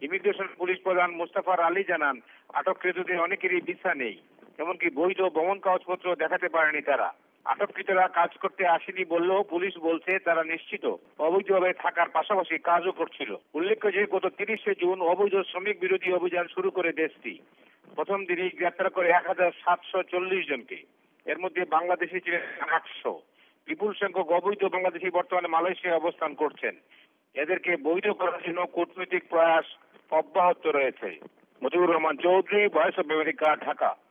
Immigration police প্রধান মোস্তফার আলী জানান, আটককৃতদের অনেকেরই ভিসা নেই, এমনকি বৈধ ভ্রমণ কাগজপত্র দেখাতে পারেনি তারা। আটককৃতরা কাজ করতে আসেনি বললেও পুলিশ বলছে তারা নিশ্চিত অবৈধভাবে থাকার পাশাপাশি কাজও করছিল। উল্লেখ্য যে গত 30শে জুন অবৈধ শ্রমিক বিরোধী অভিযান শুরু করে দেশটি। প্রথম দিনই গ্রেপ্তার করে 1740 জনকে। এর মধ্যে বাংলাদেশি ছিলেন 800। বিপুল সংখ্যক অবৈধ বাংলাদেশি বর্তমানে মালয়েশিয়ায় অবস্থান করছেন। এদেরকে বৈধ করার জন্য কূটনৈতিক প্রয়াস অব্যাহত রয়েছে। Motiur Rahman Chowdhury, Voice of America, Dhaka.